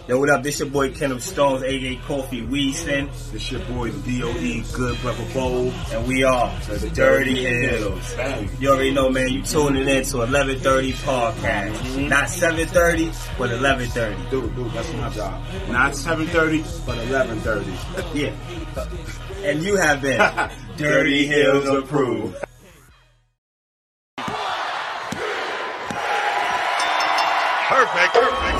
Yo, what up? This your boy Kenneth Stones, aka Kofi Weaston. This your boy DOE, Good Brother Bowl. And we are the Dirty Hills. You already know, man, you tuning in to 11:30 podcast. Not 7:30, but 11:30. Dude, that's my job. Not 7:30, but 11:30. Yeah. And you have been Dirty Hills approved. Perfect.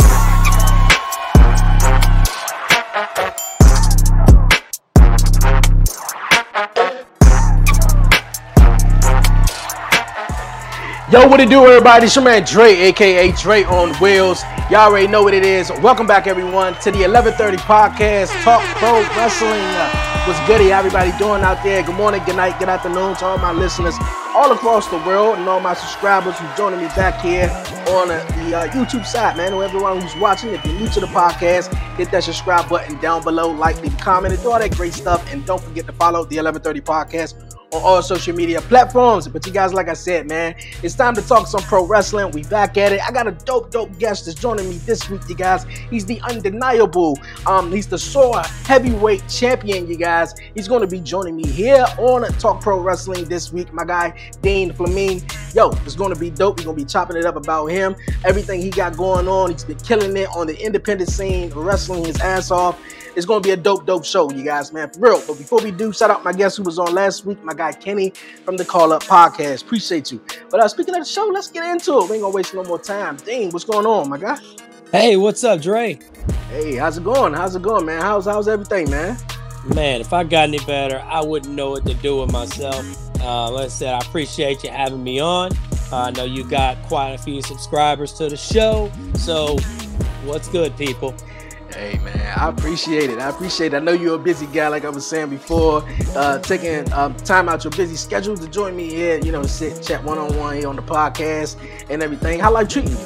Yo, what it do, everybody? It's your man Dre, aka Dre on Wheels. Y'all already know what it is. Welcome back, everyone, to the 11:30 podcast. Talk Pro Wrestling. What's goody? Everybody doing out there? Good morning, good night, good afternoon to all my listeners all across the world and all my subscribers who's joining me back here on the YouTube side, man. Or everyone who's watching, if you're new to the podcast, hit that subscribe button down below, like, leave a comment, and do all that great stuff. And don't forget to follow the 11:30 podcast on all social media platforms. But you guys, like I said, man, it's time to talk some pro wrestling. We back at it. I got a dope guest that's joining me this week, you guys. He's the undeniable, he's the sore heavyweight champion, you guys. He's going to be joining me here on Talk Pro Wrestling this week, my guy, Dean Fleming. Yo, it's going to be dope. We're going to be chopping it up about him, everything he got going on. He's been killing it on the independent scene, wrestling his ass off. It's going to be a dope show, you guys, man, for real. But before we do, shout out my guest who was on last week, my guy Kenny from the Call Up Podcast. Appreciate you. But speaking of the show, let's get into it. We ain't going to waste no more time. Dean, what's going on, my guy? Hey, what's up, Dre? Hey, how's it going? Man? How's everything, man? Man, if I got any better, I wouldn't know what to do with myself. Like I said, I appreciate you having me on. I know you got quite a few subscribers to the show. So, what's good, people? Hey, man, I appreciate it. I know you're a busy guy, like I was saying before, taking time out your busy schedule to join me here, you know, sit, chat one-on-one here on the podcast and everything. How life treating you?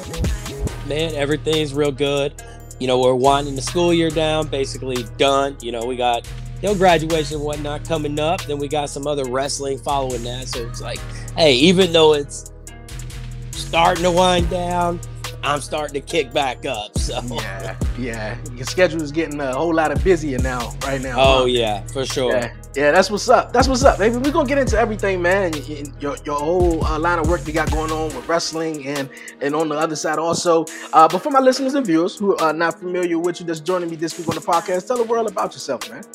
Man, everything's real good. You know, we're winding the school year down, basically done. You know, we got, graduation and whatnot coming up. Then we got some other wrestling following that. So it's like, hey, even though it's starting to wind down, I'm starting to kick back up. So yeah. Your schedule is getting a whole lot of busier right now. Oh, yeah, for sure. Yeah, that's what's up, baby. We're going to get into everything, man. Your whole line of work you got going on with wrestling and on the other side also. But for my listeners and viewers who are not familiar with you, just joining me this week on the podcast, tell the world about yourself, man.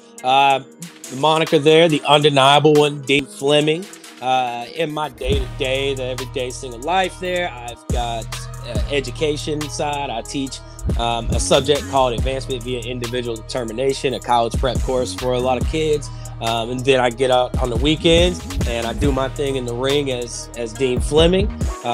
The moniker there, the undeniable one, Dean Fleming. In my day-to-day, the everyday single life there, I've got education side. I teach a subject called Advancement via Individual Determination, a college prep course for a lot of kids. And then I get out on the weekends and I do my thing in the ring as Dean Fleming.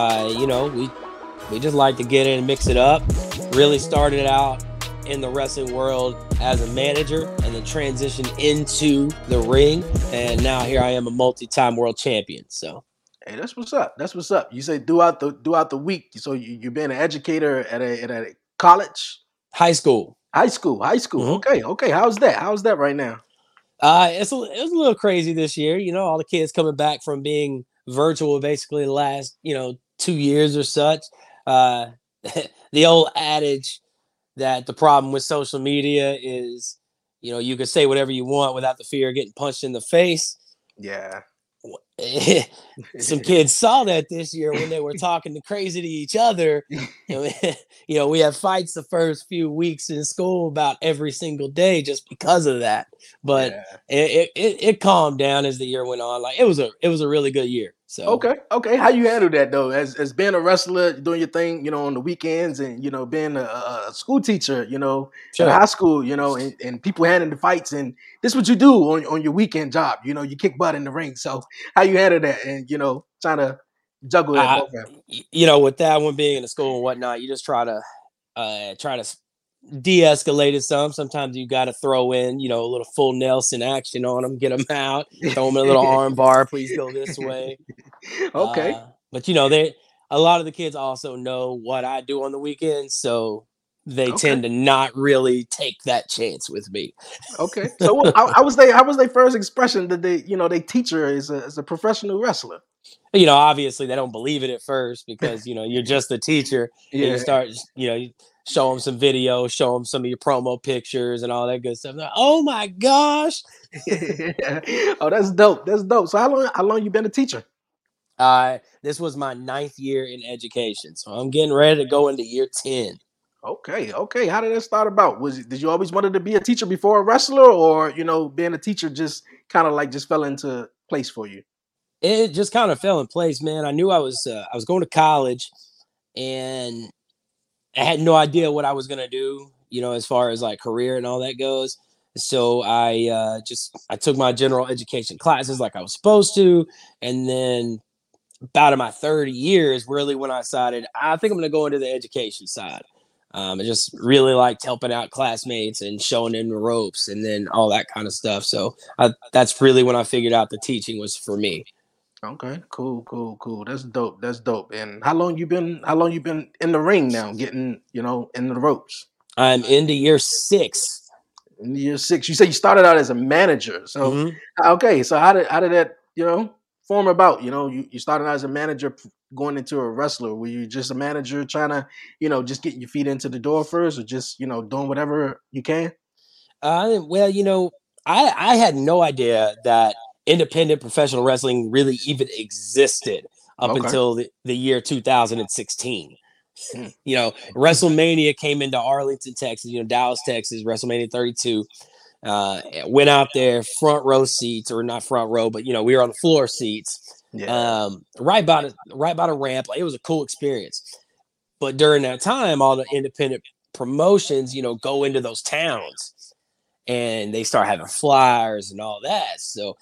We just like to get in and mix it up. Really started out in the wrestling world as a manager and then transitioned into the ring. And now here I am, a multi-time world champion. So. Hey, that's what's up. You say throughout the week. So you've been an educator at a college, high school. Mm-hmm. Okay. How's that right now? It was a little crazy this year. You know, all the kids coming back from being virtual basically the last 2 years or such. The old adage that the problem with social media is, you can say whatever you want without the fear of getting punched in the face. Yeah. Some kids saw that this year when they were talking crazy to each other. We had fights the first few weeks in school about every single day just because of that. But it calmed down as the year went on. Like it was a really good year. So okay. How you handle that though? As being a wrestler, doing your thing, on the weekends, and being a school teacher, sure. At high school, and people handling the fights, and this is what you do on your weekend job. You kick butt in the ring. So how you handle that, and trying to juggle it both. With that one being in the school and whatnot, you just try to de-escalate it some. Sometimes you got to throw in, a little full Nelson action on them, get them out, throw them in a little arm bar. Please go this way. Okay. But a lot of the kids also know what I do on the weekends, so they tend to not really take that chance with me. Okay. So how was their first expression that they teacher is a professional wrestler? Obviously they don't believe it at first because, you're just a teacher. And you start, show them some videos, show them some of your promo pictures and all that good stuff. Like, oh my gosh. Oh, that's dope. That's dope. So how long you been a teacher? This was my 9th year in education. So I'm getting ready to go into year 10. Okay. How did that start about? Did you always wanted to be a teacher before a wrestler, or being a teacher just kind of like just fell into place for you? It just kind of fell in place, man. I knew I was going to college, and I had no idea what I was gonna do, as far as like career and all that goes. So I took my general education classes like I was supposed to, and then about in my 30 years, really when I decided I think I'm gonna go into the education side. I just really liked helping out classmates and showing them the ropes and then all that kind of stuff. So that's really when I figured out the teaching was for me. Okay, cool. That's dope. And how long you been in the ring now, getting in the ropes? I'm into year 6. In year 6, you say you started out as a manager. So okay, so how did that form about? You started out as a manager going into a wrestler. Were you just a manager trying to just getting your feet into the door first, or just doing whatever you can? Well, I had no idea that independent professional wrestling really even existed up until the year 2016. WrestleMania came into Arlington, Texas, Dallas, Texas, WrestleMania 32. Went out there, front row seats, or not front row, but we were on the floor seats. Yeah. Right by the ramp. Like, it was a cool experience. But during that time, all the independent promotions, go into those towns and they start having flyers and all that. So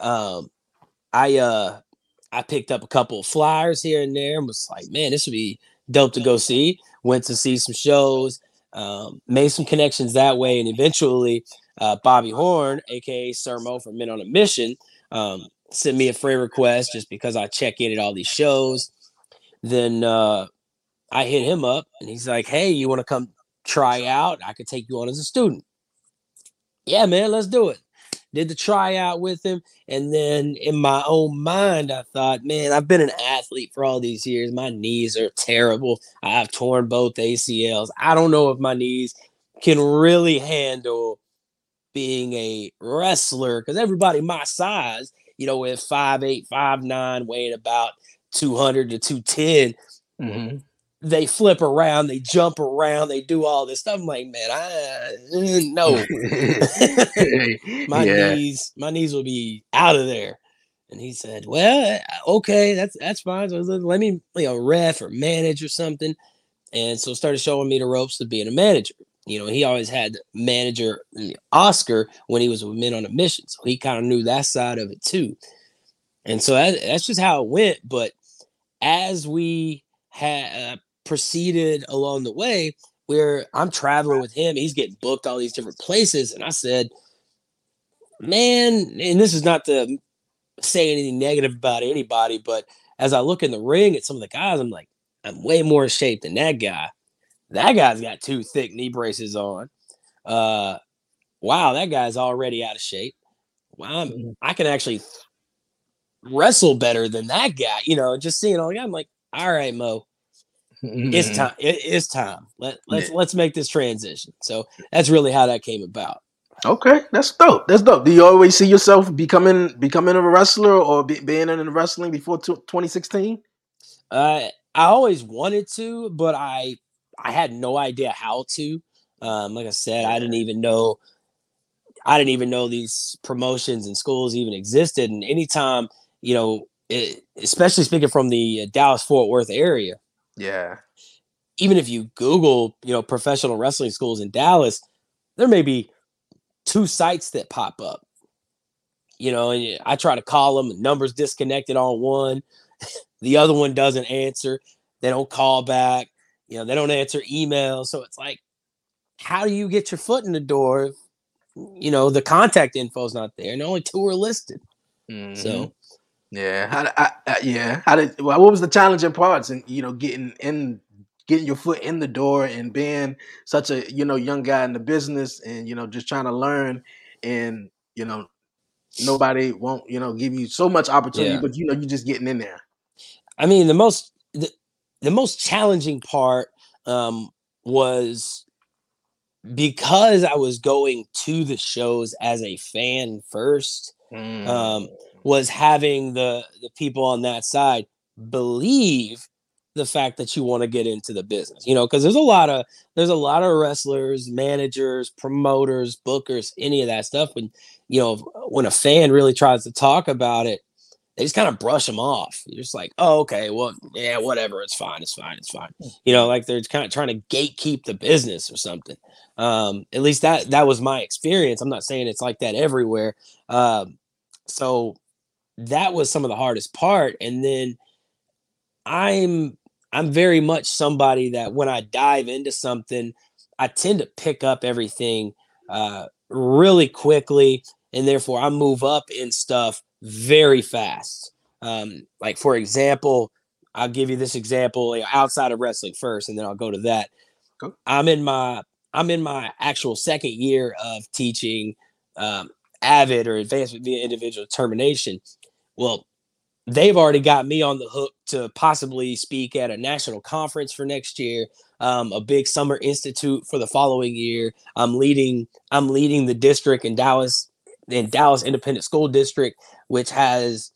I picked up a couple of flyers here and there and was like, man, this would be dope to go see. Went to see some shows, made some connections that way, and eventually Bobby Horn, aka Sir Mo from Men on a Mission, sent me a friend request just because I check in at all these shows. Then I hit him up and he's like, hey, you want to come try out? I could take you on as a student. Yeah, man, let's do it. Did the tryout with him. And then in my own mind, I thought, man, I've been an athlete for all these years. My knees are terrible. I've torn both ACLs. I don't know if my knees can really handle being a wrestler, because everybody my size, with 5'8", 5'9", weighing about 200 to 210, they flip around, they jump around, they do all this stuff. I'm like, man, no. My knees will be out of there. And he said, well, okay, that's fine. So let me ref or manage or something. And so started showing me the ropes of being a manager. He always had manager Oscar when he was with Men on a Mission. So he kind of knew that side of it too. And so that's just how it went. But as we had proceeded along the way, where I'm traveling with him, he's getting booked all these different places. And I said, man, and this is not to say anything negative about anybody, but as I look in the ring at some of the guys, I'm like, I'm way more in shape than that guy. That guy's got 2 thick knee braces on. Wow, that guy's already out of shape. Wow, I can actually wrestle better than that guy. Just seeing all the guys, I'm like, all right, Mo, it's time. It's time. Let's make this transition. So that's really how that came about. Okay, that's dope. Do you always see yourself becoming a wrestler or being in wrestling before 2016? I always wanted to, but I had no idea how to. Like I said, I didn't even know these promotions and schools even existed. And anytime, especially speaking from the Dallas-Fort Worth area, yeah, even if you Google, professional wrestling schools in Dallas, there may be 2 sites that pop up. And I try to call them, the number's disconnected on one, the other one doesn't answer. They don't call back. They don't answer emails. So it's like, how do you get your foot in the door if, the contact info is not there and only 2 are listed? Mm-hmm. So, yeah. What was the challenging parts and, getting your foot in the door and being such a, young guy in the business and, just trying to learn and, nobody won't, give you so much opportunity, but, you're just getting in there. I mean, the most challenging part was because I was going to the shows as a fan first, was having the people on that side believe the fact that you want to get into the business, because there's a lot of wrestlers, managers, promoters, bookers, any of that stuff. When a fan really tries to talk about it, they just kind of brush them off. You're just like, oh, okay, well, yeah, whatever. It's fine. Like they're kind of trying to gatekeep the business or something. At least that was my experience. I'm not saying it's like that everywhere. So that was some of the hardest part. And then I'm very much somebody that when I dive into something, I tend to pick up everything really quickly. And therefore I move up in stuff very fast. Like for example, I'll give you this example outside of wrestling first, and then I'll go to that. Okay. I'm in my actual second year of teaching AVID, or advancement via individual determination. Well, they've already got me on the hook to possibly speak at a national conference for next year, a big summer institute for the following year. I'm leading the district in Dallas Independent School District, which has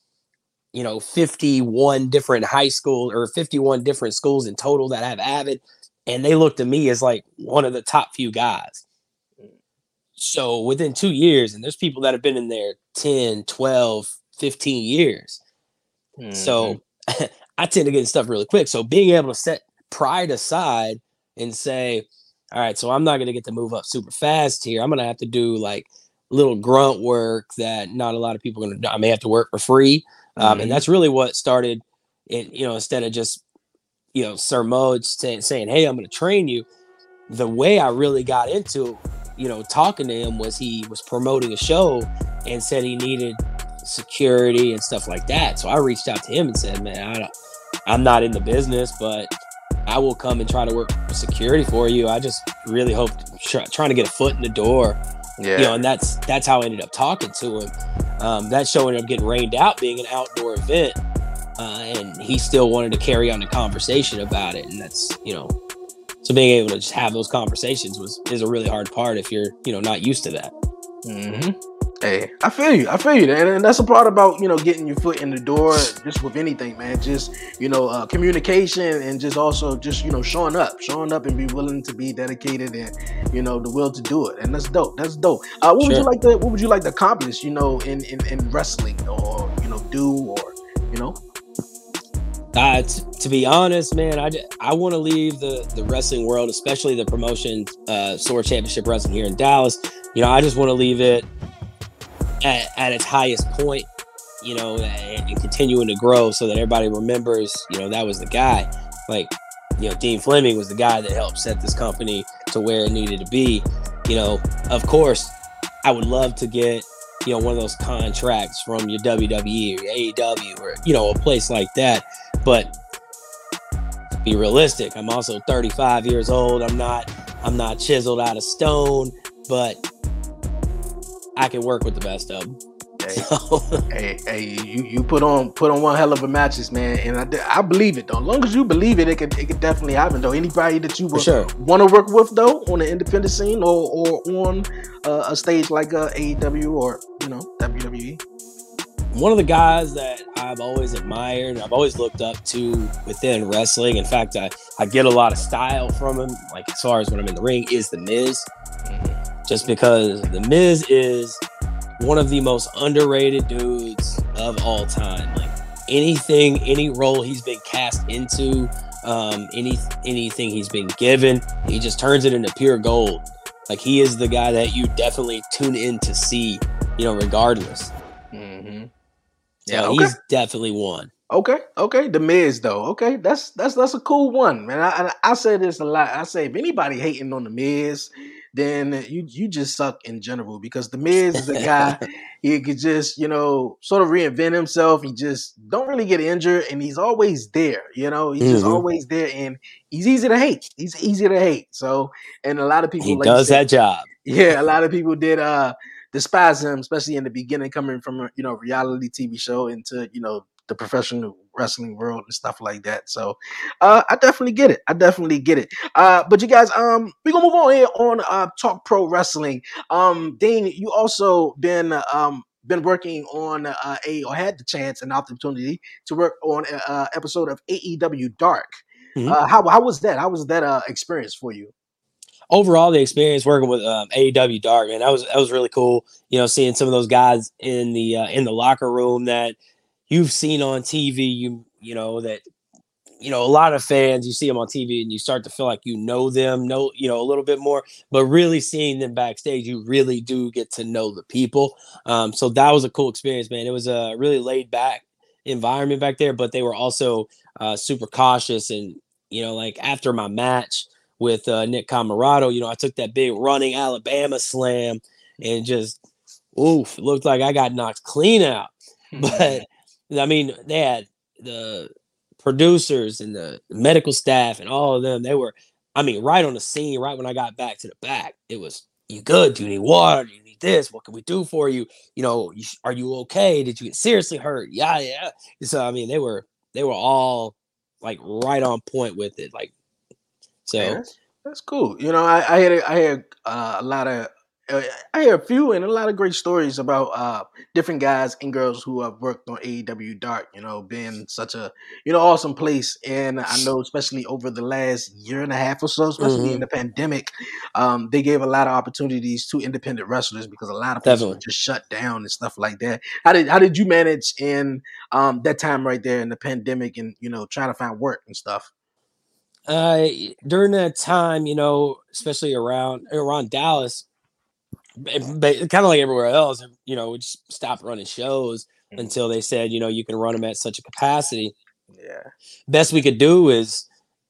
51 different high school or 51 different schools in total that have AVID, and they look to me as like one of the top few guys. So within 2 years, and there's people that have been in there 10, 12, 15 years. So I tend to get stuff really quick. So being able to set pride aside and say, all right, so I'm not going to get to move up super fast here. I'm going to have to do like little grunt work that not a lot of people are going to do. I may have to work for free. And that's really what started it, instead of just, Sir Mode saying, hey, I'm going to train you. The way I really got into, talking to him was he was promoting a show and said he needed security and stuff like that. So I reached out to him and said, man, I'm not in the business, but I will come and try to work for security for you. I just really hope trying to get a foot in the door. Yeah. And that's how I ended up talking to him. That show ended up getting rained out, being an outdoor event. And he still wanted to carry on the conversation about it. And that's, so being able to just have those conversations is a really hard part if you're, not used to that. Mm-hmm. Hey, I feel you. And that's a part about, getting your foot in the door just with anything, man. Just, communication and just also just, showing up and be willing to be dedicated and, the will to do it. And that's dope. What would you like to accomplish, in wrestling or, do or, To be honest, man, I want to leave the wrestling world, especially the promotion, Sword Championship Wrestling here in Dallas. I just want to leave it at its highest point, and continuing to grow so that everybody remembers, that was the guy. Like, Dean Fleming was the guy that helped set this company to where it needed to be. Of course, I would love to get, one of those contracts from your WWE or your AEW or, a place like that. But to be realistic, I'm also 35 years old. I'm not chiseled out of stone, but I can work with the best of them. Hey, you put on one hell of a matches, man, and I believe it though. As long as you believe it, it could definitely happen though. Anybody that you would want to work with though on the independent scene or on a stage like AEW or WWE. One of the guys that I've always admired, I've always looked up to within wrestling. In fact, I get a lot of style from him, like as far as when I'm in the ring, is The Miz. Just because The Miz is one of the most underrated dudes of all time. Like any role he's been cast into, anything he's been given, he just turns it into pure gold. Like he is the guy that you definitely tune in to see, regardless. Yeah, so he's definitely one. Okay. The Miz though. Okay, that's a cool one, man. I say this a lot. I say if anybody hating on the Miz, then you just suck in general, because the Miz is a guy he could just sort of reinvent himself. He just don't really get injured, and he's always there. He's just always there, and he's easy to hate. He's easy to hate. So, and a lot of people does that job. Yeah, a lot of people did despise him, especially in the beginning, coming from a reality TV show into the professional wrestling world and stuff like that. So I definitely get it. But you guys, we're gonna move on here on Talk Pro Wrestling. Dean, you also been working on or had the chance and opportunity to work on an episode of AEW Dark. How was that? How was that experience for you? Overall, the experience working with AEW Dark, man, that was really cool. You know, seeing some of those guys in the locker room that you've seen on TV. You know that a lot of fans, you see them on TV and you start to feel like them, a little bit more, but really seeing them backstage, you really do get to know the people. So that was a cool experience, man. It was a really laid back environment back there, but they were also super cautious. And, like after my match with Nick Camarado, I took that big running Alabama slam and just, it looked like I got knocked clean out. But I mean, they had the producers and the medical staff and all of them. They were, right on the scene, right when I got back to the back. It was, you good? Do you need water? Do you need this? What can we do for you? Are you okay? Did you get seriously hurt? Yeah. So, they were all like right on point with it. Like, so. Yeah, that's cool. I hear a lot of, I hear a few and a lot of great stories about different guys and girls who have worked on AEW Dark, being such a, awesome place. And I know, especially over the last year and a half or so, especially in the pandemic, they gave a lot of opportunities to independent wrestlers because a lot of places were just shut down and stuff like that. How did you manage in that time right there in the pandemic and, trying to find work and stuff? During that time, especially around Dallas, kind of like everywhere else, we just stopped running shows until they said, you can run them at such a capacity. Yeah. Best we could do is,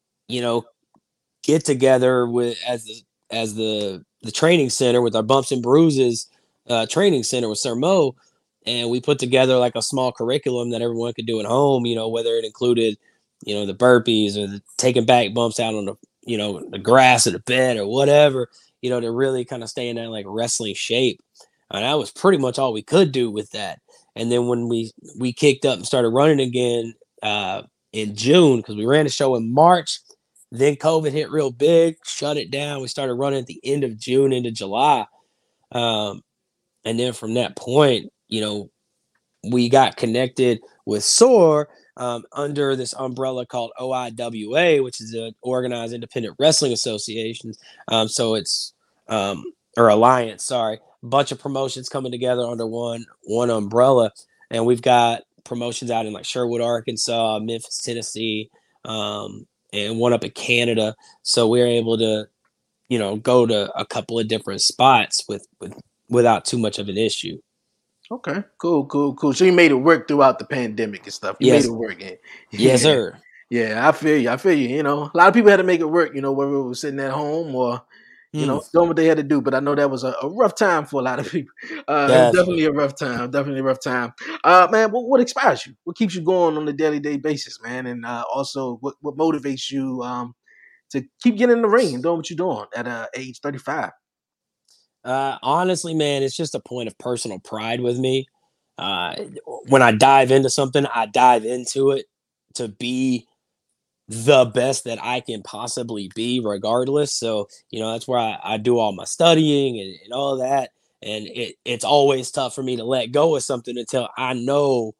get together with as the training center with our Bumps and Bruises training center with Sir Mo, and we put together like a small curriculum that everyone could do at home. Whether it included, the burpees or the taking back bumps out on the, the grass or the bed or whatever. To really kind of stay in that like wrestling shape. And that was pretty much all we could do with that. And then when we kicked up and started running again in June, because we ran a show in March, then COVID hit real big, shut it down. We started running at the end of June into July. And then from that point, we got connected with SOAR under this umbrella called OIWA, which is an Organized Independent Wrestling Association. So it's or alliance, sorry, a bunch of promotions coming together under one umbrella, and we've got promotions out in like Sherwood, Arkansas, Memphis, Tennessee, and one up in Canada. So we're able to, go to a couple of different spots without too much of an issue. Okay, cool. So you made it work throughout the pandemic and stuff. You made it work. Yes, sir. Yeah, I feel you. A lot of people had to make it work, whether it was sitting at home or, doing what they had to do. But I know that was a rough time for a lot of people. It was definitely a rough time. Man, what inspires you? What keeps you going on a daily basis, man? And also, what motivates you to keep getting in the ring and doing what you're doing at age 35? Honestly, man, it's just a point of personal pride with me. When I dive into something, I dive into it to be the best that I can possibly be, regardless. So, that's where I do all my studying and all that. And it's always tough for me to let go of something until I know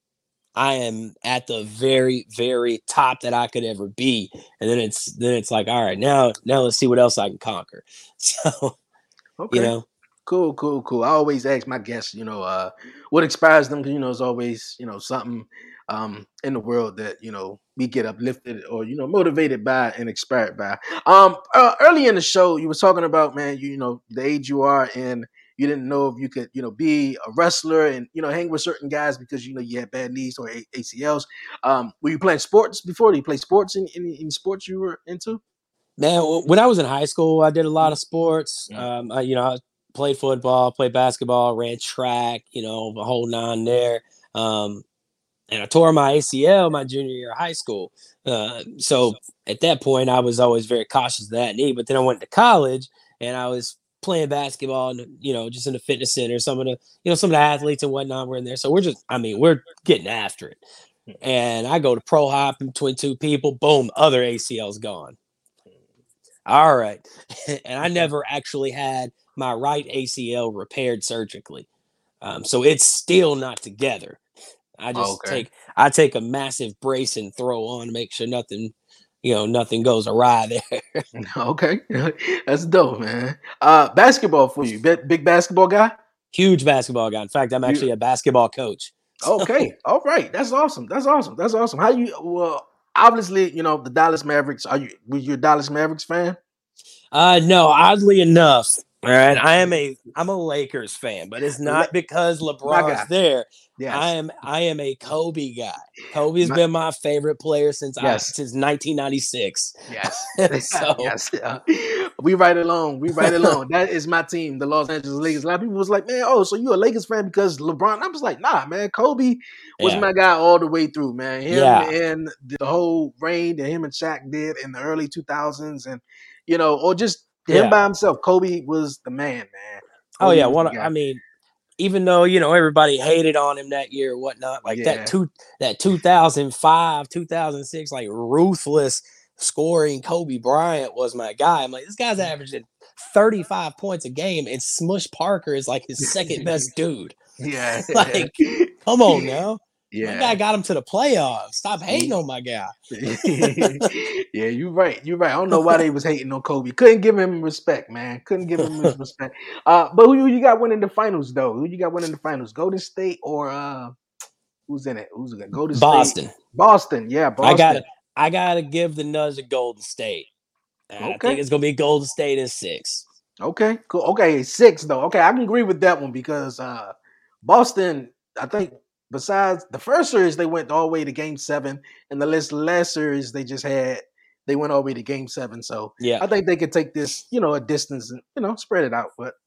I am at the very, very top that I could ever be. And then it's like, all right, now let's see what else I can conquer. So. Okay. Cool. I always ask my guests, what inspires them. Because, it's always, something in the world that, we get uplifted or, motivated by and inspired by. Early in the show, you were talking about, man, the age you are and you didn't know if you could, be a wrestler and, hang with certain guys because, you had bad knees or ACLs. Were you playing sports before? Did you play sports in sports you were into? Man, when I was in high school, I did a lot of sports. I played football, played basketball, ran track, the whole nine there. And I tore my ACL my junior year of high school. So at that point, I was always very cautious of that knee. But then I went to college, and I was playing basketball, just in the fitness center. Some of the athletes and whatnot were in there. So we're getting after it. And I go to pro hop between two people. Boom, other ACL's gone. All right. And I never actually had my right ACL repaired surgically. So it's still not together. I just take a massive brace and throw on to make sure nothing goes awry there. Okay. That's dope, man. Basketball for you. Big basketball guy? Huge basketball guy. In fact, I'm actually a basketball coach. Okay. All right. That's awesome. How obviously, the Dallas Mavericks, were you a Dallas Mavericks fan? No, oddly enough. All right. I'm a Lakers fan, but it's not because LeBron's there. Yes. I am a Kobe guy. Kobe's been my favorite player since 1996. Yes. So yes. We right along. That is my team, the Los Angeles Lakers. A lot of people was like, man, so you a Lakers fan because LeBron? I was like, nah, man. Kobe was my guy all the way through, man. Him and the whole reign that him and Shaq did in the early 2000s, and or just him by himself. Kobe was the man. Kobe even though everybody hated on him that year or whatnot, like that 2005, 2006, like ruthless scoring Kobe Bryant was my guy. I'm like, this guy's averaging 35 points a game, and Smush Parker is like his second best dude. Yeah, like, come on now. Yeah, my guy got him to the playoffs. Stop hating on my guy. Yeah, you're right. I don't know why they was hating on Kobe. Couldn't give him respect, man. Couldn't give him his respect. But who you got winning the finals, though? Who you got winning the finals? Golden State or who's in it? Who's in it? Golden State. Boston. Yeah, Boston. I gotta give the nudge to Golden State. I think it's gonna be Golden State in 6. Okay, cool. Okay, 6 though. Okay, I can agree with that one because Boston, I think. Besides the first series, they went all the way to Game 7, and the last series they went all the way to Game 7. So I think they could take this, a distance and spread it out. But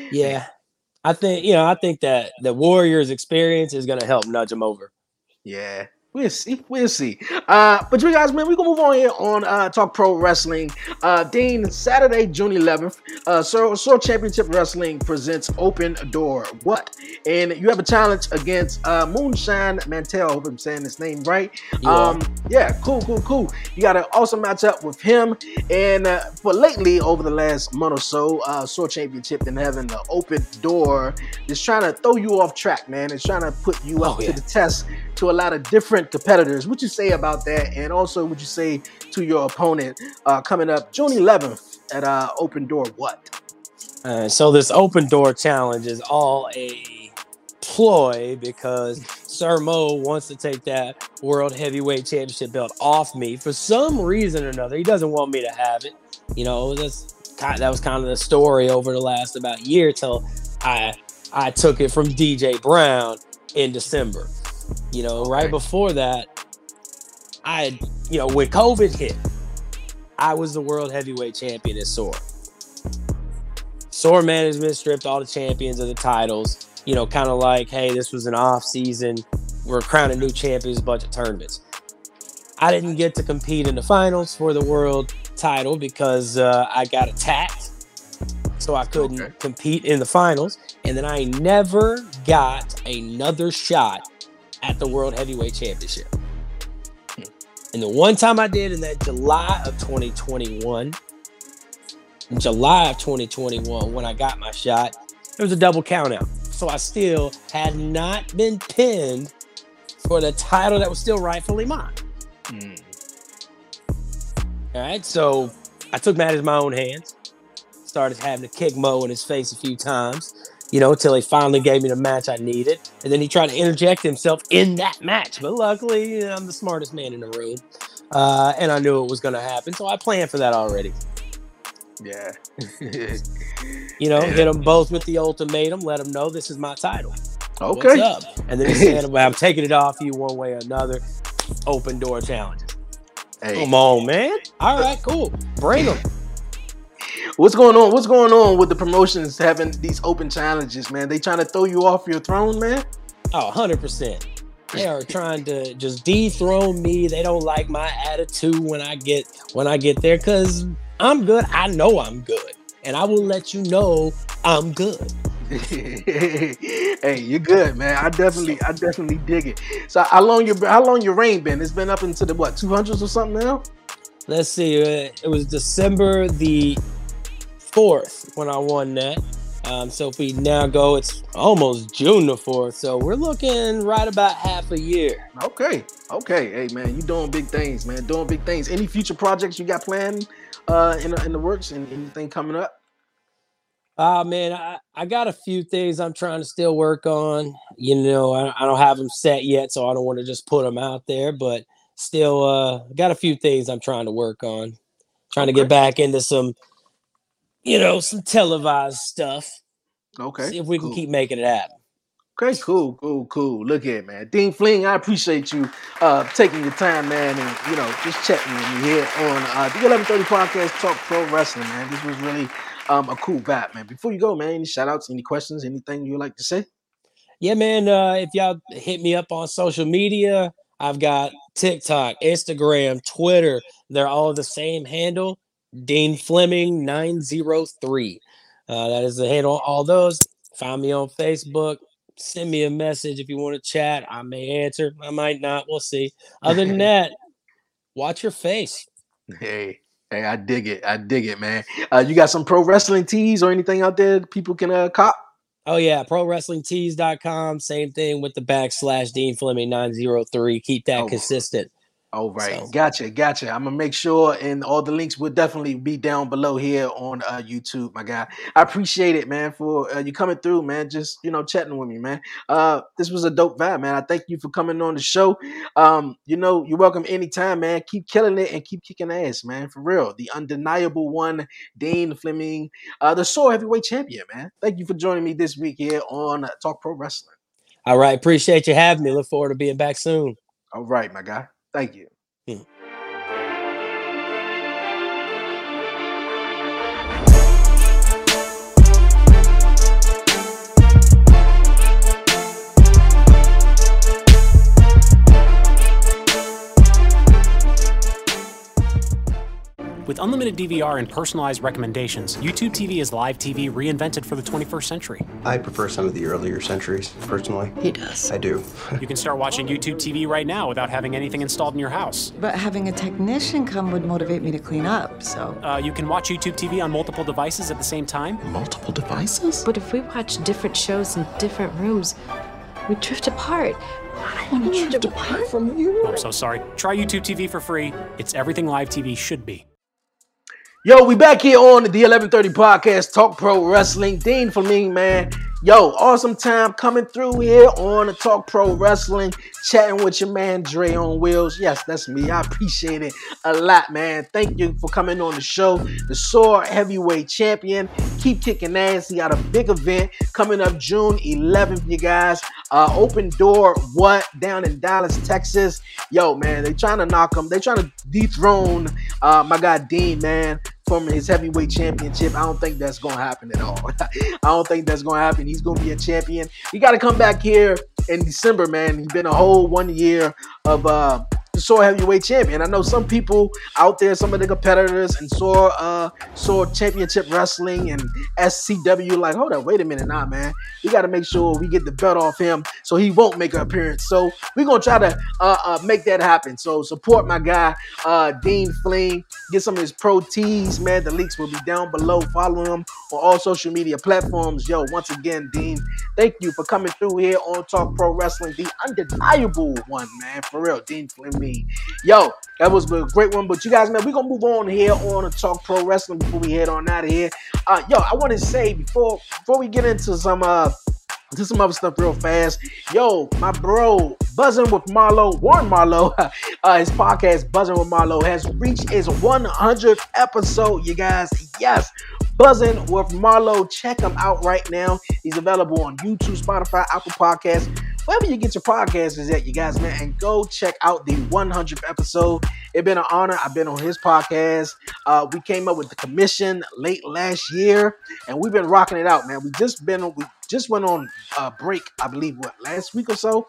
I think that the Warriors' experience is going to help nudge them over. Yeah. We'll see. But you guys, man, we're going to move on here on Talk Pro Wrestling. Dean, Saturday, June 11th, Soar Championship Wrestling presents Open Door. What? And you have a challenge against Moonshine Mantell. I hope I'm saying his name right. Yeah, cool. You got an awesome matchup with him. And for lately, over the last month or so, Soar Championship been having the Open Door. Just trying to throw you off track, man. It's trying to put you up to the test to a lot of different competitors. What you say about that? And also, what you say to your opponent coming up June 11th at Open Door? What? So this Open Door challenge is all a ploy because Sir Mo wants to take that World Heavyweight Championship belt off me for some reason or another. He doesn't want me to have it. That was kind of the story over the last about year till I took it from DJ Brown in December. Right before that, when COVID hit, I was the World Heavyweight Champion at Soar. Soar management stripped all the champions of the titles, kind of like, hey, this was an off season. We're crowning new champions, a bunch of tournaments. I didn't get to compete in the finals for the world title because I got attacked. So I couldn't compete in the finals. And then I never got another shot at the World Heavyweight Championship. And the one time I did in that July of 2021, when I got my shot, it was a double count out. So I still had not been pinned for the title that was still rightfully mine. All right, so I took matters in my own hands. Started having to kick Mo in his face a few times, until he finally gave me the match I needed. And then he tried to interject himself in that match. But luckily, I'm the smartest man in the room. And I knew it was going to happen. So I planned for that already. Yeah. Hit them both with the ultimatum. Let them know this is my title. Okay. What's up? And then he said, well, I'm taking it off you one way or another. Open Door challenges. Hey. Come on, man. All right, cool. Bring them. What's going on? What's going on with the promotions having these open challenges, man? They trying to throw you off your throne, man? Oh, 100%. They are trying to just dethrone me. They don't like my attitude when I get there because I'm good. I know I'm good. and I will let you know I'm good. Hey, you're good, man. I definitely dig it. So how long your reign been? It's been up into the what, 200s or something now? Let's see. It was December the 4th when I won that. So if we now go, it's almost June the 4th. So we're looking right about half a year. Okay. Hey, man, you doing big things, man. Doing big things. Any future projects you got planned in the works and anything coming up? Man, I got a few things I'm trying to still work on. You know, I don't have them set yet, so I don't want to just put them out there. But still, got a few things I'm trying to work on. Trying to get back into some televised stuff. Okay. See if we can keep making it happen. Okay, cool. Look here, man. Dean Fling, I appreciate you taking your time, man, and just chatting with me here on the 1130 podcast, Talk Pro Wrestling, man. This was really a cool vibe, man. Before you go, man, any shout outs, any questions, anything you would like to say? Yeah, man. If y'all hit me up on social media, I've got TikTok, Instagram, Twitter. They're all the same handle, Dean Fleming 903. That is the handle on all those. Find me on Facebook. Send me a message if you want to chat. I may answer. I might not. We'll see. Other than that, watch your face. Hey, I dig it, man. You got some pro wrestling tees or anything out there that people can cop? Oh, yeah. ProWrestlingTees.com. Same thing with the / Dean Fleming 903. Keep that consistent. All right. So. Gotcha. I'm going to make sure, and all the links will definitely be down below here on YouTube, my guy. I appreciate it, man, for you coming through, man, just, chatting with me, man. This was a dope vibe, man. I thank you for coming on the show. You're welcome anytime, man. Keep killing it and keep kicking ass, man, for real. The undeniable one, Dean Fleming, the sore heavyweight champion, man. Thank you for joining me this week here on Talk Pro Wrestling. All right. Appreciate you having me. Look forward to being back soon. All right, my guy. Thank you. With unlimited DVR and personalized recommendations, YouTube TV is live TV reinvented for the 21st century. I prefer some of the earlier centuries, personally. He does. I do. You can start watching YouTube TV right now without having anything installed in your house. But having a technician come would motivate me to clean up, so... You can watch YouTube TV on multiple devices at the same time. Multiple devices? But if we watch different shows in different rooms, we drift apart. I don't want to drift apart from you. Oh, I'm so sorry. Try YouTube TV for free. It's everything live TV should be. Yo, we back here on the 1130 podcast, Talk Pro Wrestling. Dean Fleming, man. Yo, awesome time coming through here on the Talk Pro Wrestling, chatting with your man Dre on Wheels. Yes, that's me. I appreciate it a lot, man. Thank you for coming on the show. The sore heavyweight champion. Keep kicking ass. He got a big event coming up June 11th, you guys. Open Door down in Dallas, Texas. Yo, man, they trying to knock him. They trying to dethrone my guy Dean, man, from his heavyweight championship. I don't think that's going to happen at all. I don't think that's going to happen. He's going to be a champion. He got to come back here in December, man. He's been a whole 1 year of the sore heavyweight champion. I know some people out there, some of the competitors and sore championship wrestling and SCW, like, hold up, wait a minute now, man. We got to make sure we get the belt off him so he won't make an appearance. So we're going to try to make that happen. So support my guy, Dean Fleming. Get some of his pro tees, man. The links will be down below. Follow him on all social media platforms. Yo, once again, Dean, thank you for coming through here on Talk Pro Wrestling, the undeniable one, man. For real, Dean Fleming. Yo, that was a great one. But you guys, man, we're going to move on here on Talk Pro Wrestling before we head on out of here. Yo, I want to say before we get into some other stuff real fast. Yo, my bro, Buzzing with Marlo, Warren Marlo, his podcast, Buzzing with Marlo, has reached its 100th episode, you guys. Yes, Buzzing with Marlo. Check him out right now. He's available on YouTube, Spotify, Apple Podcasts, wherever you get your podcasts is at, you guys, man. And go check out the 100th episode. It's been an honor. I've been on his podcast. We came up with the commission late last year, and we've been rocking it out, man. We just went on break, I believe, last week or so.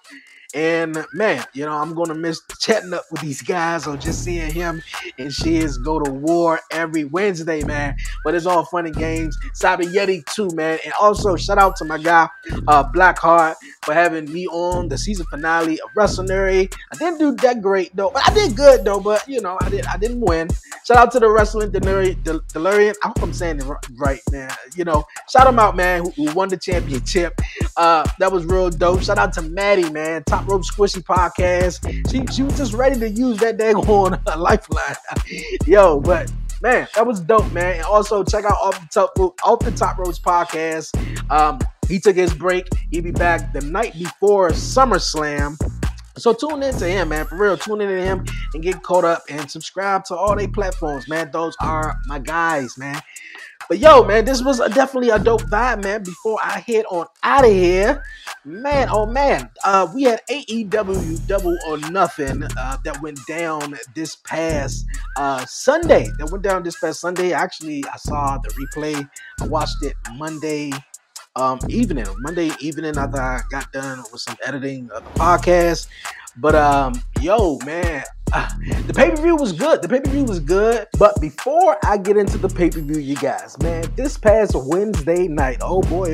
And man, I'm gonna miss chatting up with these guys or just seeing him and Shiz go to war every Wednesday, man. But it's all fun and games. Cyber Yeti too, man. And also shout out to my guy Blackheart for having me on the season finale of WrestleNary. I didn't do that great though, but I did good though. But I didn't win. Shout out to the Wrestling Delirium. I hope I'm saying it right, man. Shout him out, man, who won the championship. That was real dope. Shout out to Maddie, man. Top Rope Squishy Podcast. She was just ready to use that daggone lifeline. Yo, but man, that was dope, man. And also check out Off the Top Ropes Podcast. He took his break. He'll be back the night before SummerSlam. So tune in to him, man. For real, tune in to him and get caught up and subscribe to all their platforms, man. Those are my guys, man. But yo, man, this was definitely a dope vibe, man. Before I head on out of here, man, oh man, we had AEW Double or Nothing that went down this past Sunday. Actually, I saw the replay. I watched it Monday evening after I got done with some editing of the podcast. But yo, man, the pay-per-view was good. But before I get into the pay-per-view, you guys, man, this past Wednesday night, oh boy.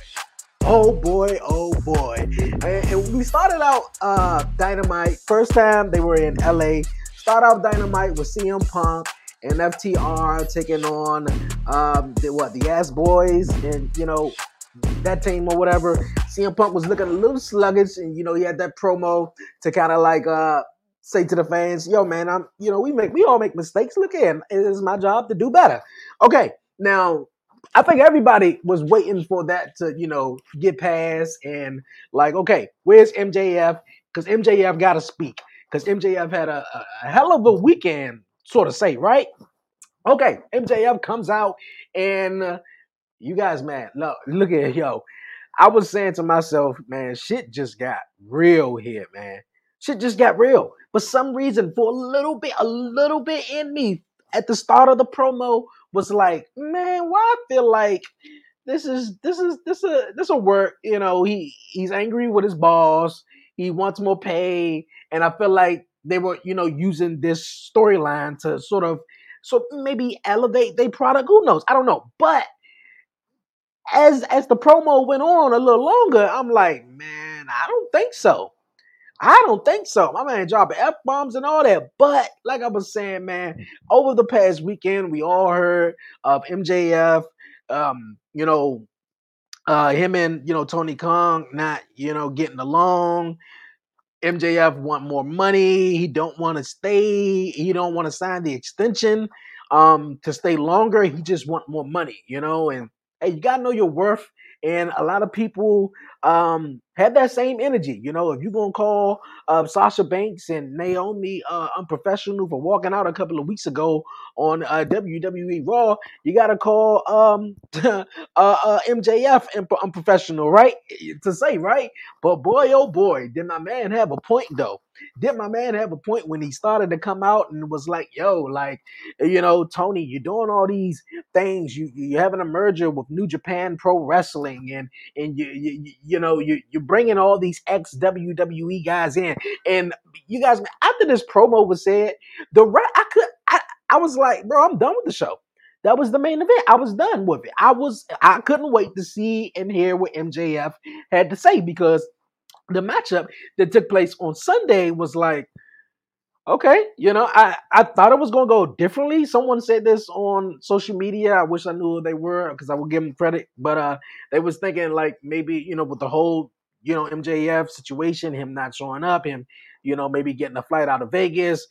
And we started out Dynamite. First time they were in LA. Start out Dynamite with CM Punk and FTR taking on the Ass Boys, and that team or whatever. CM Punk was looking a little sluggish, and he had that promo to kind of like say to the fans, "Yo, man, we all make mistakes. Look here, it is my job to do better." Okay, now I think everybody was waiting for that to get past, and like, okay, where's MJF? Because MJF got to speak. Because MJF had a hell of a weekend, sort of say, right? Okay, MJF comes out and. You guys, man, look at yo. I was saying to myself, man, shit just got real here, man. Shit just got real. For some reason, for a little bit in me at the start of the promo was like, man, why I feel like this will work. He's angry with his boss. He wants more pay, and I feel like they were, using this storyline to sort of maybe elevate their product. Who knows? I don't know, but. As the promo went on a little longer, I'm like, man, I don't think so. My man dropping F-bombs and all that. But like I was saying, man, over the past weekend, we all heard of MJF, him and, Tony Khan not, getting along. MJF want more money. He don't want to stay. He don't want to sign the extension to stay longer. He just want more money, and hey, you gotta know your worth. And a lot of people had that same energy. If you're gonna call Sasha Banks and Naomi unprofessional for walking out a couple of weeks ago on WWE Raw, you gotta call MJF unprofessional, right? To say, right? But boy, oh boy, did my man have a point though. Did my man have a point when he started to come out and was like, yo, like, Tony, you're doing all these things. You're having a merger with New Japan Pro Wrestling, and you're bringing all these ex WWE guys in, and you guys, after this promo was said, I was like, bro, I'm done with the show. That was the main event. I was done with it. I couldn't wait to see and hear what MJF had to say, because the matchup that took place on Sunday was like, okay, I thought it was going to go differently. Someone said this on social media. I wish I knew who they were, because I would give them credit. But they was thinking like maybe, with the whole, MJF situation, him not showing up, him, maybe getting a flight out of Vegas,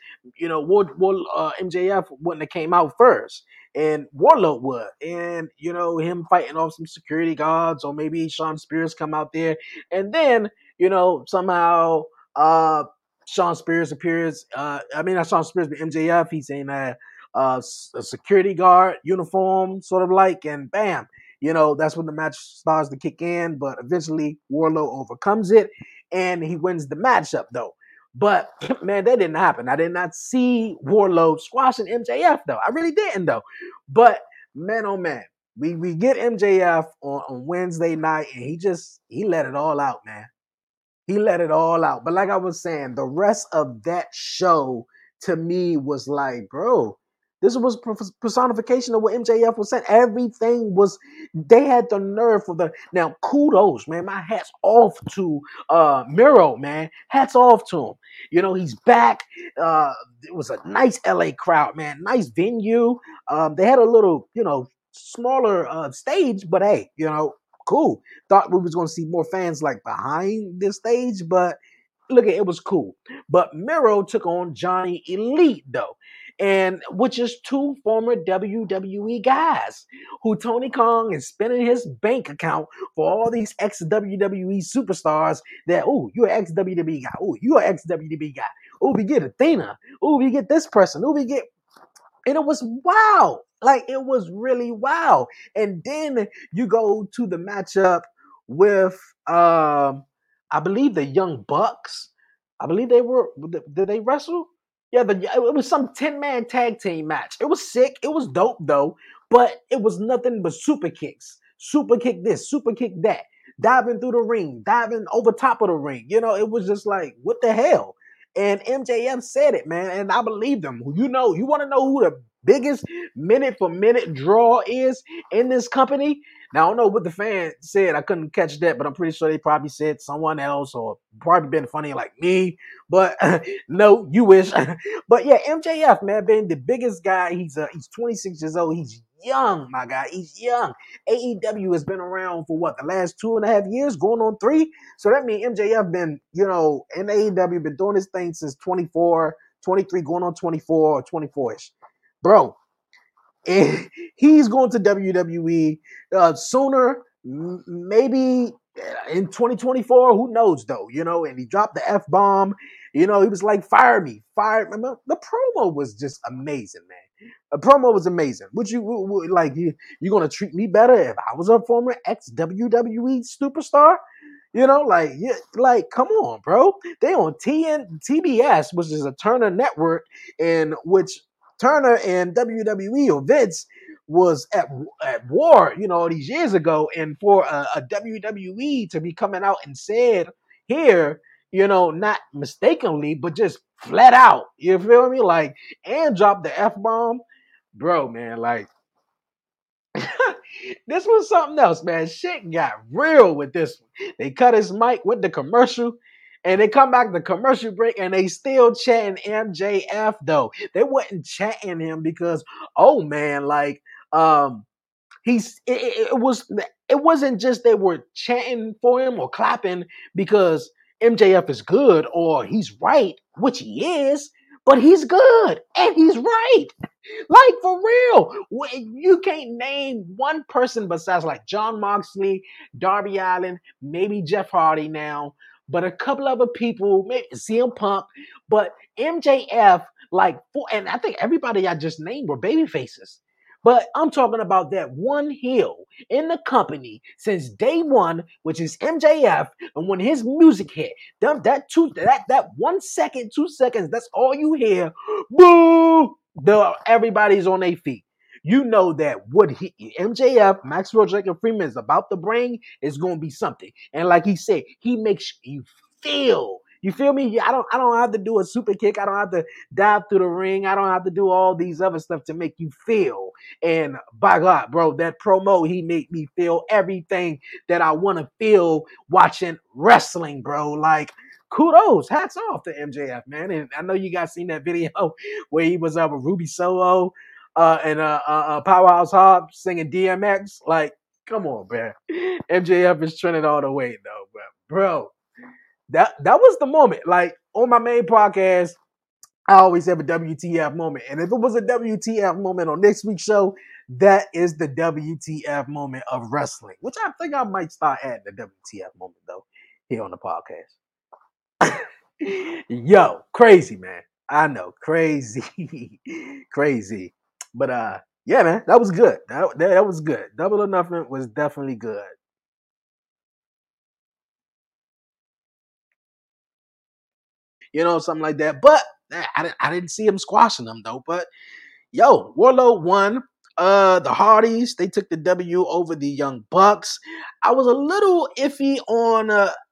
MJF wouldn't have came out first. And Wardlow would. And, him fighting off some security guards, or maybe Shawn Spears come out there. And then, somehow Shawn Spears appears. Not Shawn Spears, but MJF. He's in a security guard uniform, sort of like, and bam, that's when the match starts to kick in. But eventually, Wardlow overcomes it, and he wins the matchup, though. But man, that didn't happen. I did not see Wardlow squashing MJF, though. I really didn't, though. But man, oh man, we get MJF on Wednesday night, and he let it all out, man. He let it all out. But like I was saying, the rest of that show to me was like, bro, this was personification of what MJF was saying. Everything was, they had the nerve for the, now kudos, man. My hat's off to Miro, man. Hats off to him. You know, he's back. It was a nice LA crowd, man. Nice venue. They had a little, you know, smaller stage, but hey, you know, cool. Thought we was going to see more fans like behind this stage, but look, it was cool. But Miro took on Johnny Elite though, and which is two former WWE guys who Tony Khan is spending his bank account for all these ex WWE superstars. That you're an ex WWE guy. You're an ex WWE guy. We get Athena. We get this person. We get. And it was wow. Like, it was really wow. And then you go to the matchup with, I believe the Young Bucks. I believe they were, did they wrestle? Yeah, it was some 10-man tag team match. It was sick. It was dope, though. But it was nothing but super kicks. Super kick this, super kick that. Diving through the ring, diving over top of the ring. You know, it was just like, what the hell? And MJF said it, man, and I believed him. You know, you want to know who the biggest minute for minute draw is in this company? Now, I don't know what the fan said. I couldn't catch that, but I'm pretty sure they probably said someone else or probably been funny like me. But no, you wish. But yeah, MJF, man, being the biggest guy. He's 26 years old. He's young, my guy. He's young. AEW has been around for what, the last 2.5 years, going on 3. So that means MJF been, you know, in AEW, been doing his thing since 24, 23, going on 24 or 24-ish. Bro, and he's going to WWE sooner, maybe in 2024. Who knows, though? You know, and he dropped the F-bomb. You know, he was like, fire me. Remember? The promo was just amazing, man. The promo was amazing. Would you, like, you going to treat me better if I was a former ex-WWE superstar? You know, like, yeah, like, come on, bro. They on TBS, which is a Turner network, in which Turner and WWE or Vince was at war, you know, all these years ago. And for a WWE to be coming out and said here, you know, not mistakenly, but just flat out, you feel me? Like, and drop the F-bomb, bro, man, like, this was something else, man. Shit got real with this one. They cut his mic, went to commercial, and they come back to commercial break, and they still chatting MJF, though. They wasn't chatting him because, oh, man, like, it wasn't just they were chanting for him or clapping because MJF is good or he's right, which he is, but he's good and he's right. Like, for real. You can't name one person besides like Jon Moxley, Darby Allin, maybe Jeff Hardy now, but a couple other people, maybe CM Punk, but MJF, like, and I think everybody I just named were baby faces. But I'm talking about that one heel in the company since day one, which is MJF. And when his music hit, that 1 second, 2 seconds, that's all you hear. Boo! Everybody's on their feet. You know that what MJF, Maxwell Jacob Freeman, is about to bring is going to be something. And like he said, he makes you feel. You feel me? I don't have to do a super kick. I don't have to dive through the ring. I don't have to do all these other stuff to make you feel. And by God, bro, that promo, he made me feel everything that I want to feel watching wrestling, bro. Like, kudos, hats off to MJF, man. And I know you guys seen that video where he was with Ruby Soho and Powerhouse Hobbs singing DMX. Like, come on, man. MJF is trending all the way, though, bro. That was the moment. Like, on my main podcast, I always have a WTF moment. And if it was a WTF moment on next week's show, that is the WTF moment of wrestling, which I think I might start adding the WTF moment, though, here on the podcast. Yo, crazy, man. I know, crazy. Crazy. But, yeah, man, that was good. That was good. Double or Nothing was definitely good. You know, something like that. But I didn't see him squashing them, though. But, yo, Wardlow won. The Hardys, they took the W over the Young Bucks. I was a little iffy on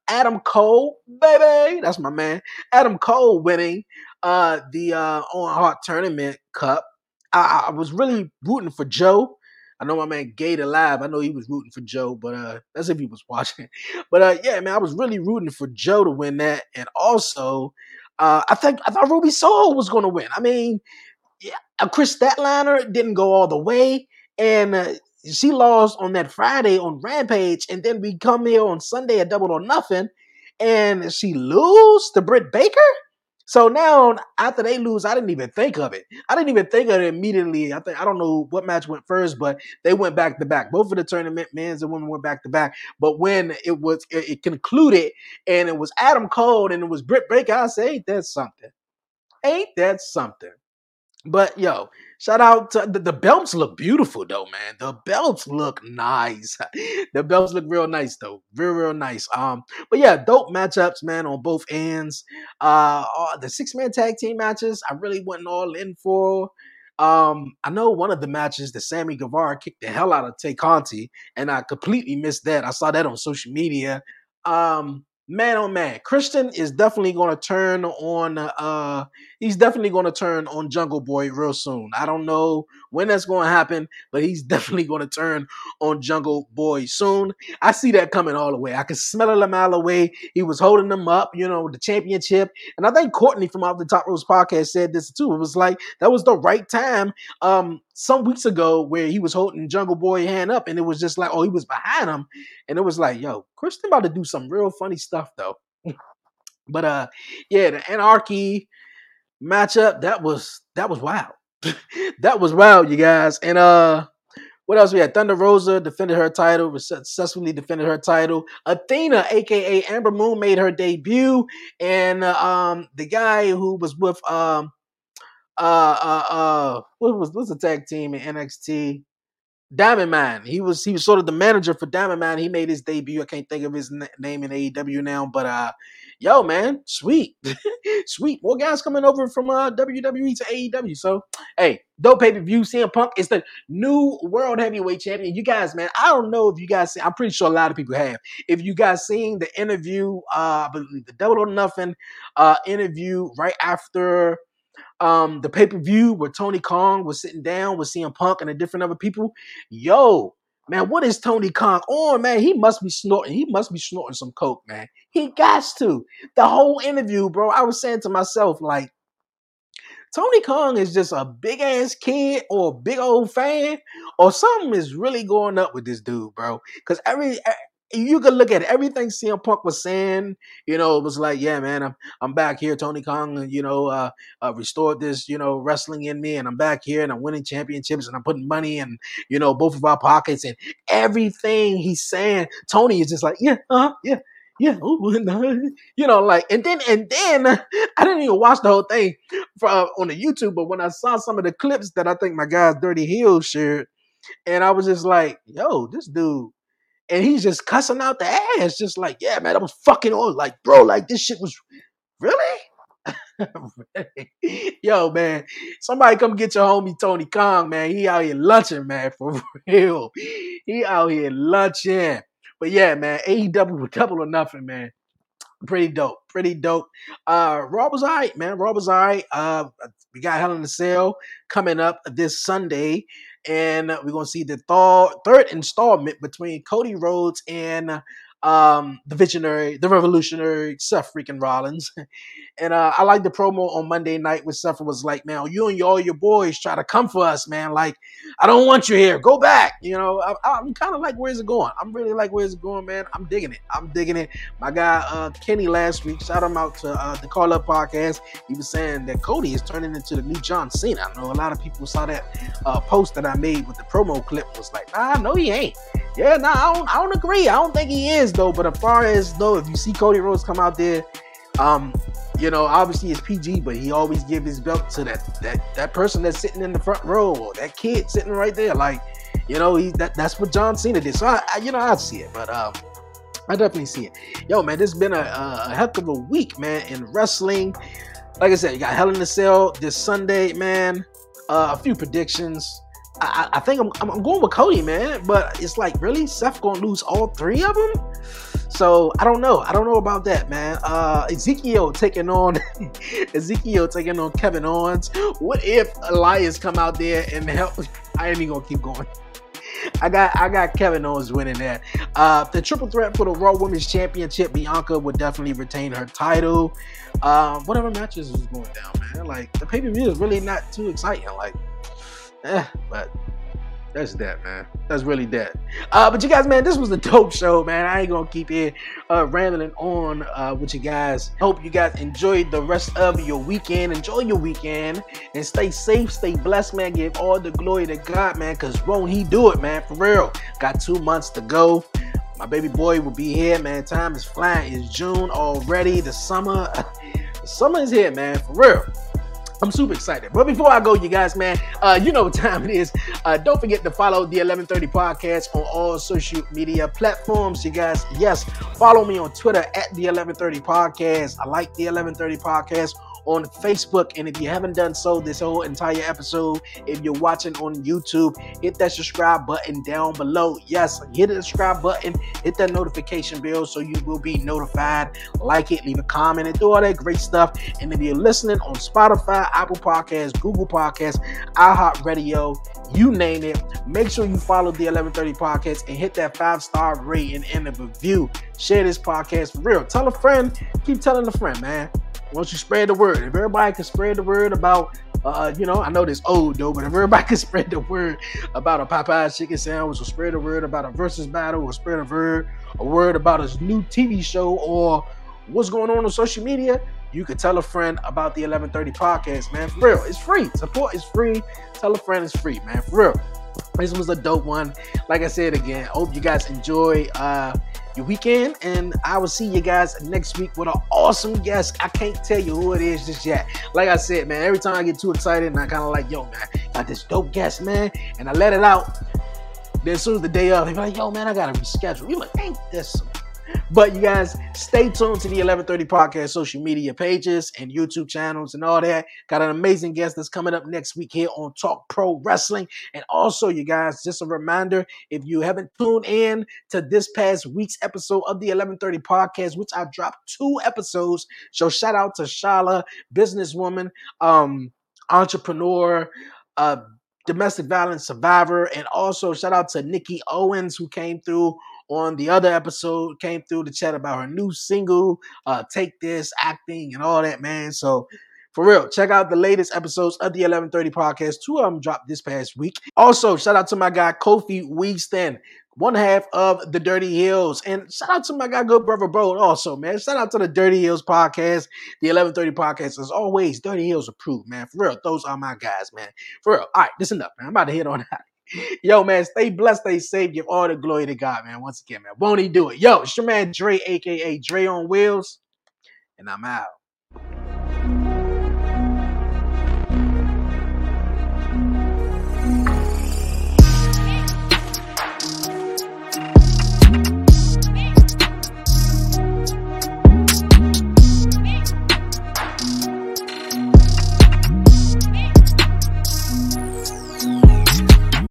Adam Cole, baby. That's my man. Adam Cole winning the Owen Hart Tournament Cup. I was really rooting for Joe. I know my man Gator Live. I know he was rooting for Joe, but that's if he was watching. But yeah, man, I was really rooting for Joe to win that. And also, I thought Ruby Soho was going to win. I mean, yeah, Chris Statlander didn't go all the way, and she lost on that Friday on Rampage, and then we come here on Sunday at Double or Nothing, and she lose to Britt Baker. So now, after they lose, I didn't even think of it. I didn't even think of it immediately. I don't know what match went first, but they went back to back. Both of the tournament, men's and women, went back to back. But when it concluded, and it was Adam Cole and it was Britt Baker, I said, "Ain't that something? Ain't that something?" But yo, shout out to the belts look beautiful though, man. The belts look nice. The belts look real nice though. Real nice. But yeah, dope matchups, man, on both ends. The 6-man tag team matches, I really wasn't all in for. I know one of the matches that Sammy Guevara kicked the hell out of Tay Conti, and I completely missed that. I saw that on social media. Man, oh man, Christian is definitely going to turn on. He's definitely going to turn on Jungle Boy real soon. I don't know when that's going to happen, but he's definitely going to turn on Jungle Boy soon. I see that coming all the way. I can smell it a mile away. He was holding them up, the championship. And I think Courtney from Off the Top Ropes podcast said this too. It was like that was the right time. Some weeks ago where he was holding Jungle Boy hand up, and it was just like, oh, he was behind him, and it was like, yo, Christian about to do some real funny stuff though. But yeah, the Anarchy matchup, that was wild. That was wild, you guys. And what else we had? Thunder Rosa defended her title, successfully defended her title. Athena, aka Amber Moon, made her debut, and the guy who was with what's the tag team in NXT? Diamond Mine. He was sort of the manager for Diamond Mine. He made his debut. I can't think of his name in AEW now, but yo, man, sweet. Sweet. More guys coming over from WWE to AEW. So, hey, dope pay-per-view. CM Punk is the new World Heavyweight Champion. You guys, man, I don't know if you guys I'm pretty sure a lot of people have. If you guys seen the interview, I believe the Double or Nothing interview right after the pay-per-view where Tony Khan was sitting down with CM Punk and the different other people. Yo, man, what is Tony Khan on, man? He must be snorting. He must be snorting some coke, man. He got to. The whole interview, bro, I was saying to myself, like, Tony Khan is just a big-ass kid or a big old fan, or something is really going up with this dude, bro. Because you could look at everything CM Punk was saying, it was like, yeah, man, I'm back here. Tony Khan, restored this, wrestling in me, and I'm back here and I'm winning championships and I'm putting money in, both of our pockets, and everything he's saying, Tony is just like, yeah, like, and then I didn't even watch the whole thing on the YouTube, but when I saw some of the clips that I think my guys Dirty Heel shared, and I was just like, yo, this dude. And he's just cussing out the ass, just like, yeah, man, that was fucking old. Like, bro, like, this shit was really? Yo, man, somebody come get your homie Tony Khan, man. He out here lunching, man, for real. He out here lunching. But yeah, man, AEW with Double or Nothing, man. Pretty dope. Raw was all right, man. Raw was all right. We got Hell in a Cell coming up this Sunday. And we're going to see the third installment between Cody Rhodes and the revolutionary Seth freaking Rollins. And I like the promo on Monday night where Seth was like, man, you and all your boys try to come for us, man. Like, I don't want you here. Go back. I'm kind of like, where's it going? I'm really like, where's it going, man? I'm digging it. My guy Kenny last week, shout him out to the Call Up podcast. He was saying that Cody is turning into the new John Cena. I know a lot of people saw that post that I made with the promo clip. Was like, nah, no, he ain't. Yeah, nah, I don't agree. I don't think he is though. But as far as though, if you see Cody Rhodes come out there, obviously it's PG, but he always give his belt to that person that's sitting in the front row, or that kid sitting right there. Like, that's what John Cena did. So I see it, but I definitely see it. Yo, man, this has been a heck of a week, man, in wrestling. Like I said, you got Hell in a Cell this Sunday, man. A few predictions. I think I'm going with Cody, man. But it's like, really, Seth gonna lose all three of them? So I don't know. I don't know about that, man. Ezekiel taking on Kevin Owens. What if Elias come out there and help? I ain't even gonna keep going. I got Kevin Owens winning that. The triple threat for the Raw Women's Championship, Bianca would definitely retain her title. Whatever matches is going down, man. Like, the pay-per-view is really not too exciting. Like, but that's that, man. That's really that. But you guys, man, this was a dope show, man. I ain't gonna keep here rambling on with you guys. Hope you guys enjoyed the rest of your weekend. Enjoy your weekend and stay safe, stay blessed, man. Give all the glory to God, man, because won't he do it, man? For real. Got 2 months to go. My baby boy will be here, man. Time is flying. It's June already. The summer is here, man. For real. I'm super excited. But before I go, you guys, man, you know what time it is. Don't forget to follow the 1130 Podcast on all social media platforms, you guys. Yes, follow me on Twitter at the 1130 Podcast. I like the 1130 Podcast on Facebook. And if you haven't done so this whole entire episode, if you're watching on YouTube, hit that subscribe button down below. Yes, hit the subscribe button, hit that notification bell so you will be notified. Like it, leave a comment, and do all that great stuff. And if you're listening on Spotify, Apple Podcasts, Google Podcasts, iHeartRadio, you name it, make sure you follow the 1130 Podcast and hit that 5-star rating and a review. Share this podcast for real. Tell a friend, keep telling a friend, man. Once you spread the word, if everybody can spread the word about, I know this old though, but if everybody can spread the word about a Popeyes chicken sandwich, or spread the word about a versus battle, or spread a word about a new TV show, or what's going on social media, you can tell a friend about the 1130 Podcast, man. For real, it's free. Support is free. Tell a friend it's free, man. For real. This was a dope one. Like I said again, hope you guys enjoy your weekend, and I will see you guys next week with an awesome guest. I can't tell you who it is just yet. Like I said, man, every time I get too excited and I kind of like, yo, man, got this dope guest, man, and I let it out. Then as soon as the day of, they be like, yo, man, I gotta reschedule. You're like, ain't this? But you guys, stay tuned to the 1130 Podcast social media pages and YouTube channels and all that. Got an amazing guest that's coming up next week here on Talk Pro Wrestling. And also, you guys, just a reminder, if you haven't tuned in to this past week's episode of the 1130 Podcast, which I dropped 2 episodes. So shout out to Shala, businesswoman, entrepreneur, domestic violence survivor, and also shout out to Nikki Owens, who came through on the other episode, came through to chat about her new single, Take This, acting, and all that, man. So, for real, check out the latest episodes of the 1130 Podcast. 2 of them dropped this past week. Also, shout out to my guy, Kofi Weaston, one half of the Dirty Hills. And shout out to my guy, Good Brother Bro, also, man. Shout out to the Dirty Hills Podcast, the 1130 Podcast. As always, Dirty Hills approved, man. For real, those are my guys, man. For real. All right, this is enough, man. I'm about to hit on that. Yo, man, stay blessed, stay safe. Give all the glory to God, man. Once again, man. Won't he do it? Yo, it's your man Dre, a.k.a. Dre on Wheels, and I'm out.